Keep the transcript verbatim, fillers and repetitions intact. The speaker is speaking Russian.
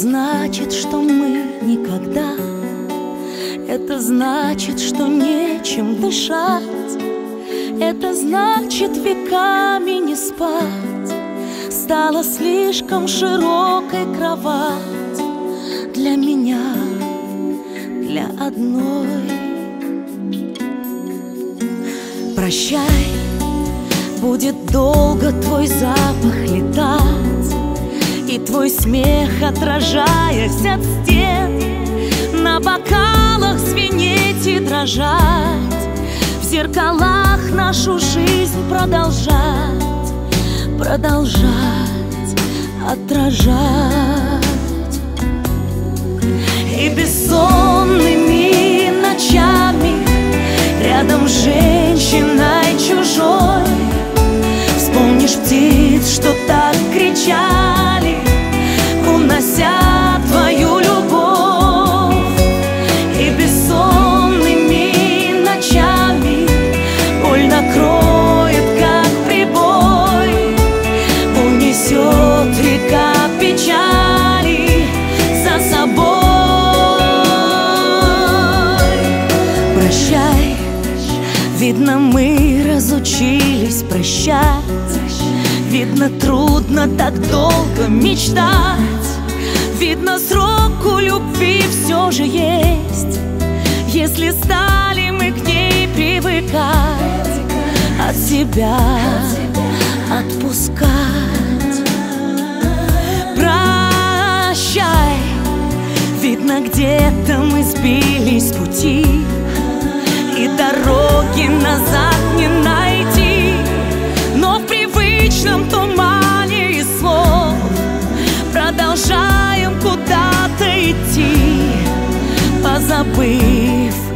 значит, что мы никогда. Это значит, что нечем дышать. Это значит, веками не спать. Стала слишком широкой кровать для меня, для одной. Прощай, будет долго твой запах летать, и твой смех, отражаясь от стен, на бокалах звенеть и дрожать, в зеркалах нашу жизнь продолжать, продолжать отражать. И бессонными ночами рядом с женщиной чужой вспомнишь птиц, что так кричали, унося твою любовь. И бессонными ночами боль накроет, как прибой, унесет река печали за собой. Прощай, видно, мы разучились прощать. Видно, трудно так долго мечтать. Видно, срок у любви все же есть, если стали мы к ней привыкать, от себя отпускать. Прощай, видно, где-то мы сбились с пути, и дороги назад не найти. Но в привычном тумане и слов продолжаем куда-то идти, позабыв